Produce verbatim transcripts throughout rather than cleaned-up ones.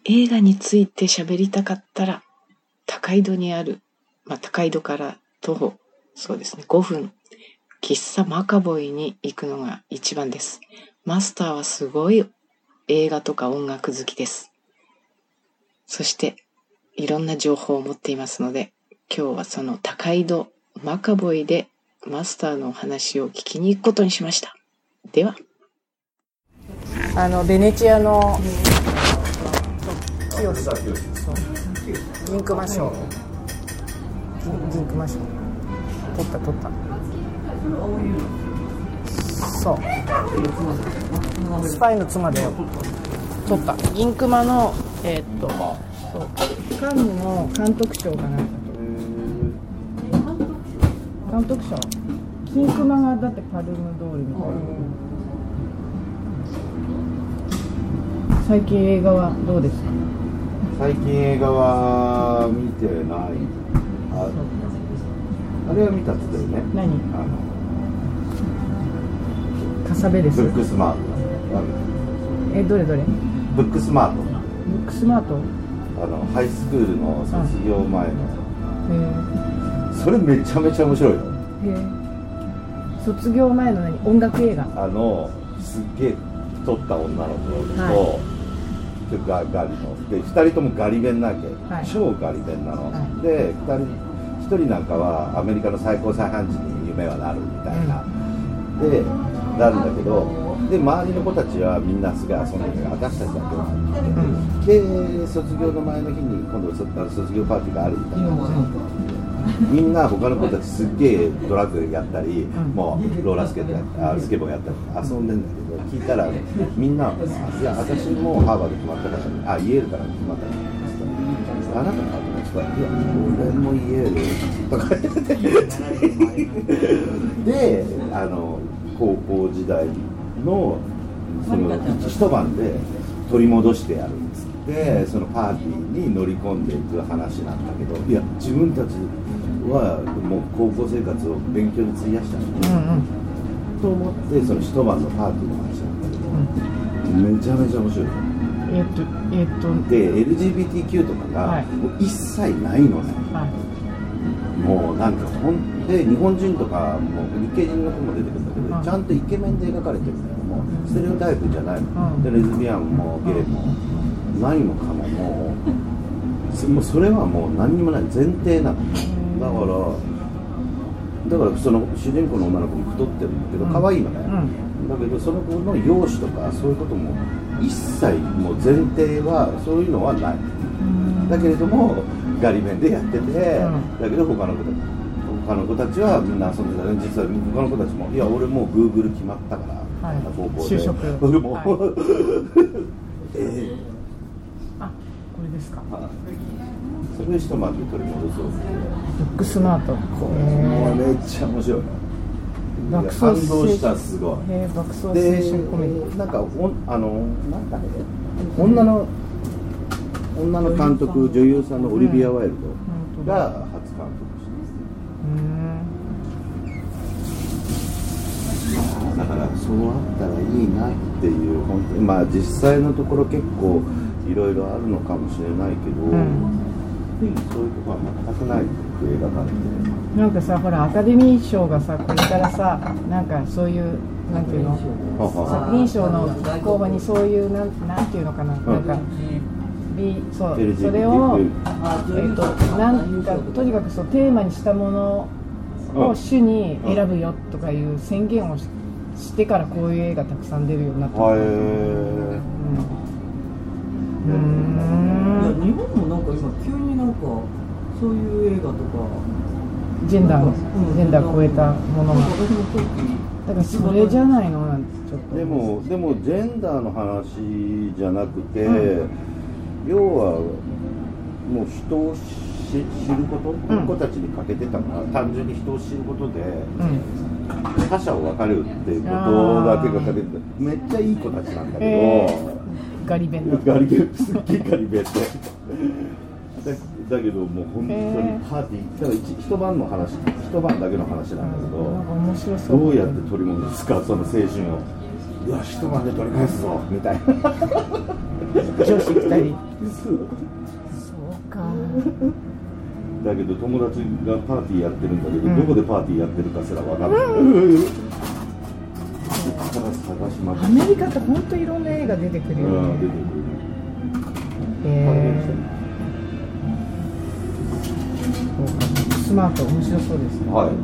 映画について喋りたかったら、高井戸にある、まあ、高井戸から徒歩、そうですね、ごふん、喫茶マカボイに行くのが一番です。マスターはすごい映画とか音楽好きです。そして、いろんな情報を持っていますので、今日はその高井戸マカボイでマスターのお話を聞きに行くことにしました。では。あの、ベネチアの清志、銀熊賞。銀熊賞。取った取った。そう。スパイの妻だよ。取った。銀熊の、えー、っと、そう。カンヌの監督賞かな。監督賞。金熊がだってパルムドールみたいな。最近映画はどうですか？ 最近映画は見てない。あ, あれは見たっつってるね。 何？ あのカサベです。 ブックスマート。 え、どれどれ？ ブックスマート。 ブックスマート？ あのハイスクールの卒業前の。 へそれめちゃめちゃ面白いよ。 へ卒業前の何？音楽映画？ あのすっげえ撮った女の子と。はいガ, ガリのでふたりともガリ弁なわけ、はい、超ガリ弁なの、はい、でふたりひとりなんかはアメリカの最高裁判事に夢はなるみたいな、うん、でなるんだけどで周りの子たちはみんなすげえ遊んでるから私たちだけは、うん、で卒業の前の日に今度卒業パーティーがあるみたいな、うん、みんな他の子たちすっげえドラッグやったり、うん、もうローラースケートやスケボーやったり遊んでんだけど聞いたら、みんな、いや、私もハーバード決まったから、あ、イエールから決まったから、あなたのハーバード決まったら、いや、俺もイエールとか言ってで、あの、高校時代の、その、一晩で取り戻してやるんです。で、そのパーティーに乗り込んでいく話なんだけど、いや、自分たちはもう高校生活を勉強に費やしたので、うんうんと思ってその一晩のパーティーの話なんだけど、うん、めちゃめちゃ面白い。 えっとえっとで エルジービーティーキュー とかがもう一切ないのね、はい、もうなんかほんで日本人とかも日系人の子も出てくるんだけど、はい、ちゃんとイケメンで描かれてるんだけども、うん、ステレオタイプじゃないの、うん、でレズビアンもゲイも、うん、何もかももうもうそれはもう何にもない前提なの、だからだからその主人公の女の子も太ってるんだけど可愛いのね、うん、だけどその子の容姿とかそういうことも一切もう前提はそういうのはない、うん、だけれどもガリ弁でやってて、うん、だけど他の子たち他の子たちはみんな遊んでたね。実は他の子たちもいや俺もう Google 決まったから、はい、高校で就職俺も、はいえー、あこれですか、はいそれ一晩で取り戻そう。 ブックスマート。 これめっちゃ面白いな。爆走感動したすごい。 へ爆走青春コメディ。 なんかおあのなんだっけ女の女の監督女優さんのオリビア・ワイルドが初監督してます。だからそうあったらいいなっていう本当にまあ実際のところ結構いろいろあるのかもしれないけど。うんそういうとこは全くないって映画館でなんかさほらアカデミー賞がさこれからさなんかそういうなんていうの作品賞の候補にそういうなんなんていうのかな、うん、なんか、B、そうそれをえっ、ー、となんかとにかくそうテーマにしたものを主に選ぶよとかいう宣言を し, してからこういう映画たくさん出るようになった。へー、うんいや日本もなんか今急になんかそういう映画とかジェンダーの、うん、ジェンダーを超えたものがだからそれじゃないのなんてちょっとでもでもジェンダーの話じゃなくて、うん、要はもう人を知ること、うん、この子たちに欠けてたのは単純に人を知ることで、うん、他者を分かるっていうことだけが欠けてためっちゃいい子たちなんだけど、えーガリ弁ガリ弁すっげえガリ弁でだ, だけどもう本当にパーティーだから 一, 一晩の話一晩だけの話なんだけど、 なんか面白そうどうやって取り戻すかその青春をよし一晩で取り返すぞみたいな上司来たりそうかだけど友達がパーティーやってるんだけど、うん、どこでパーティーやってるかすら分からない、うん、アメリカって本当いろんな映画出てくるよね、うん、出てくるえー、そうかスマート面白そうですねはい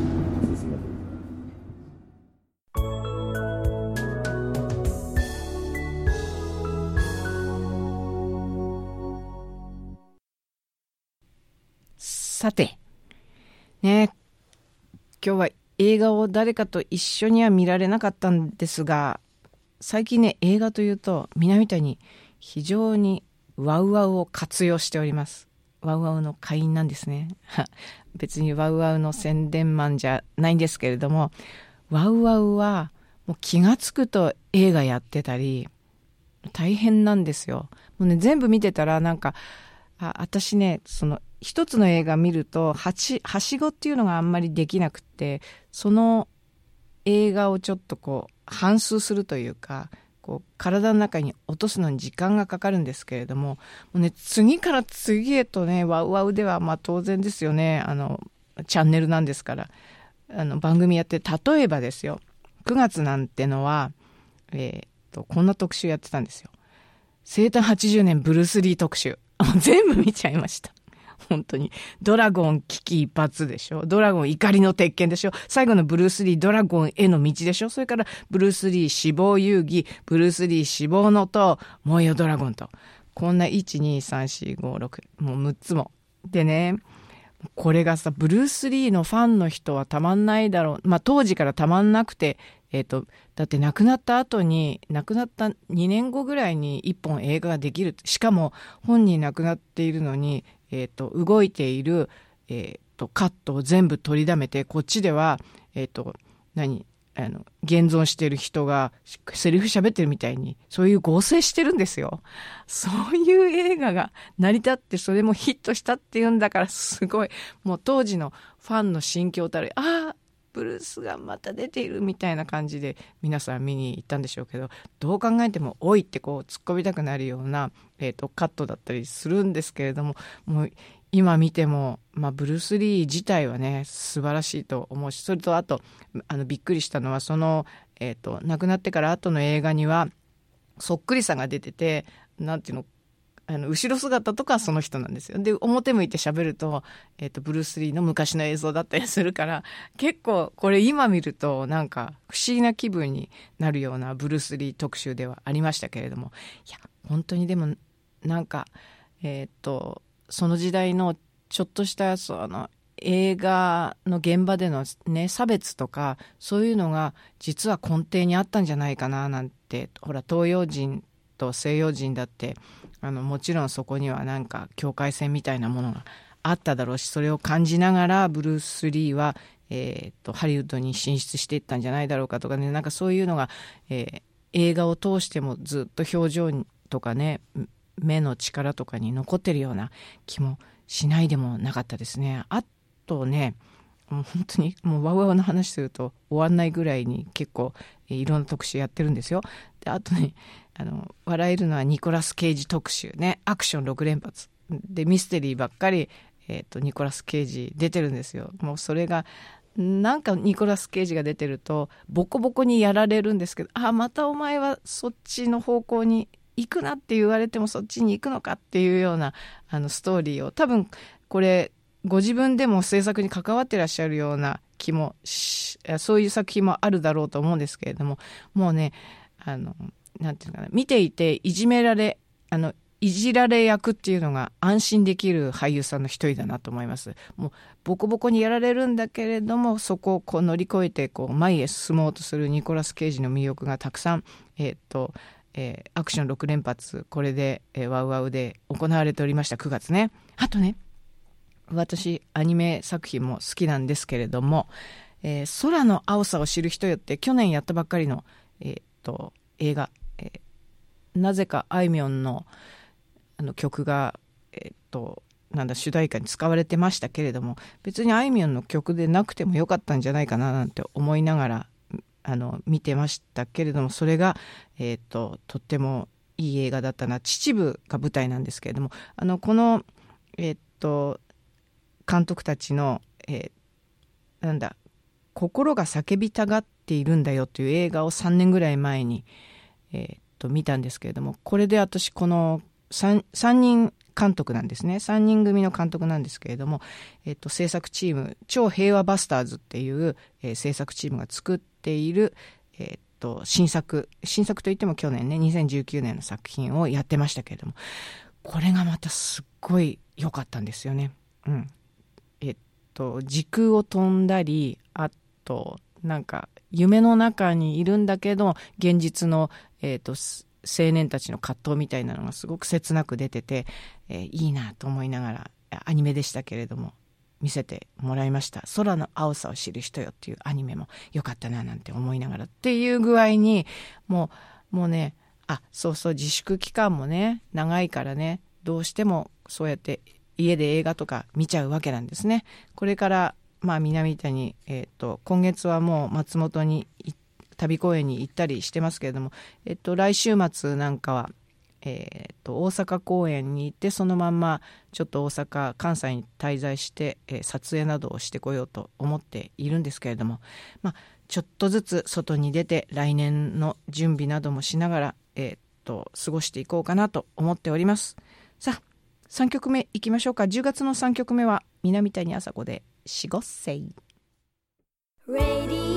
さて、ね、今日は映画を誰かと一緒には見られなかったんですが、最近ね、映画というと、南谷非常にワウワウを活用しております。ワウワウの会員なんですね。別にワウワウの宣伝マンじゃないんですけれども、ワウワウはもう気がつくと映画やってたり、大変なんですよ。もうね、全部見てたらなんか、あ、私ね、その一つの映画見るとはし、はしごっていうのがあんまりできなくって、その映画をちょっとこう反芻するというか、こう体の中に落とすのに時間がかかるんですけれども、もうね、次から次へとね、ワウワウではまあ当然ですよね、あのチャンネルなんですから、あの番組やって、例えばですよ、くがつなんてのは、えー、っとこんな特集やってたんですよ。生誕はちじゅうねんブルース・リー特集。全部見ちゃいました。本当に。ドラゴン危機一髪でしょ。ドラゴン怒りの鉄拳でしょ。最後のブルース・リードラゴンへの道でしょ。それからブルース・リー死亡遊戯、ブルース・リー死亡の塔、燃えよドラゴンと。こんないち、に、さん、よん、ご、ろく、もうむっつも。でね、これがさ、ブルース・リーのファンの人はたまんないだろう。まあ当時からたまんなくて、えっと、だって亡くなった後に、亡くなったにねんごぐらいにいっぽん映画ができる。しかも本人亡くなっているのに、えっと、動いている、えっと、カットを全部取りだめて、こっちでは、えっと、何、あの、現存している人がセリフ喋ってるみたいに、そういう合成してるんですよ。そういう映画が成り立って、それもヒットしたっていうんだから、すごい、もう当時のファンの心境たる、ああ、ブルースがまた出ているみたいな感じで皆さん見に行ったんでしょうけど、どう考えてもおいってこう突っ込みたくなるような、えーと、カットだったりするんですけれども、もう今見ても、まあ、ブルース・リー自体はね素晴らしいと思うし、それとあとあのびっくりしたのは、その、えーと、亡くなってから後の映画にはそっくりさが出てて、なんていうの、あの後ろ姿とかその人なんですよ。で、表向いて喋ると、えっと、ブルース・リーの昔の映像だったりするから、結構これ今見るとなんか不思議な気分になるようなブルース・リー特集ではありましたけれども、いや、本当にでもなんか、えっと、その時代のちょっとしたその映画の現場でのね、差別とか、そういうのが実は根底にあったんじゃないかななんて、ほら、東洋人と西洋人だってあのもちろんそこにはなんか境界線みたいなものがあっただろうし、それを感じながらブルース・リーは、えー、とハリウッドに進出していったんじゃないだろうかとかね、なんかそういうのが、えー、映画を通してもずっと表情とかね、目の力とかに残ってるような気もしないでもなかったですね。あとね、もう本当にもうワウワウの話すると終わんないぐらいに結構、えー、いろんな特集やってるんですよ。で、あとね、あの笑えるのはニコラス・ケイジ特集ね、アクションろく連発でミステリーばっかり、えー、とニコラス・ケイジ出てるんですよ。もうそれがなんかニコラス・ケイジが出てるとボコボコにやられるんですけど、あ、またお前はそっちの方向に行くなって言われてもそっちに行くのかっていうようなあのストーリーを、多分これご自分でも制作に関わってらっしゃるような気もし、そういう作品もあるだろうと思うんですけれども、もうね、あのなんていうのかな、見ていていじめられ、あのいじられ役っていうのが安心できる俳優さんの一人だなと思います。もうボコボコにやられるんだけれども、そこをこう乗り越えてこう前へ進もうとするニコラス・ケイジの魅力がたくさん、えーっとえー、アクションろく連発、これで、えー、ワウワウで行われておりましたくがつね。あとね、私アニメ作品も好きなんですけれども、えー、空の青さを知る人よって去年やったばっかりの、えーっと映画、えー、なぜかあいみょんのあの曲が、えー、っとなんだ主題歌に使われてましたけれども、別にあいみょんの曲でなくてもよかったんじゃないかななんて思いながらあの見てましたけれども、それが、えー、ととってもいい映画だったな。秩父が舞台なんですけれども、あのこの、えー、と監督たちの、えー、なんだ心が叫びたがっているんだよという映画をさんねんぐらい前に、えー、と見たんですけれども、これで私この 3, 3人監督なんですね。さんにん組の監督なんですけれども、えっと、制作チーム、超平和バスターズっていう、えー、制作チームが作っている、えっと、新作、新作といっても去年ね、にせんじゅうきゅうねんの作品をやってましたけれども、これがまたすっごい良かったんですよね。うん。えっと、時空を飛んだり、あと、なんか、夢の中にいるんだけど、現実の、えっと、青年たちの葛藤みたいなのがすごく切なく出てて、えー、いいなと思いながら、アニメでしたけれども見せてもらいました。空の青さを知る人よっていうアニメも良かったななんて思いながらっていう具合に、もうもうね、あ、そうそう、自粛期間もね長いからね、どうしてもそうやって家で映画とか見ちゃうわけなんですね。これからまあ南谷、えーと今月はもう松本に行って旅公演に行ったりしてますけれども、えっと、来週末なんかは、えっと、大阪公演に行って、そのまんまちょっと大阪関西に滞在して、えー、撮影などをしてこようと思っているんですけれども、まあ、ちょっとずつ外に出て来年の準備などもしながら、えー、っと過ごしていこうかなと思っております。さあさんきょくめいきましょうか。じゅうがつのさんきょくめは南谷あさこでしごせい。 Radio